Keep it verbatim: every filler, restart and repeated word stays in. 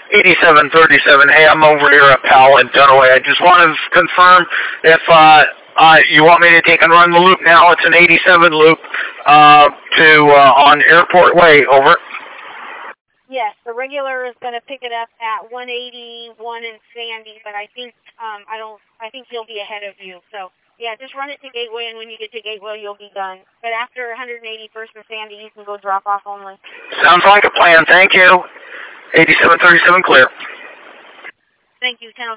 eighty-seven thirty-seven. Hey, I'm over here at Powell and Dunaway. I just want to confirm if uh, uh, you want me to take and run the loop now. It's an eighty-seven loop uh, to uh, on Airport Way. Over. Yes, the regular is going to pick it up at one eighty-one in Sandy, but I think um, I don't. I think he'll be ahead of you. So yeah, just run it to Gateway, and when you get to Gateway, you'll be done. But after one eighty-first and Sandy, you can go drop off only. Sounds like a plan. Thank you. eighty-seven thirty-seven clear. Thank you, ten oh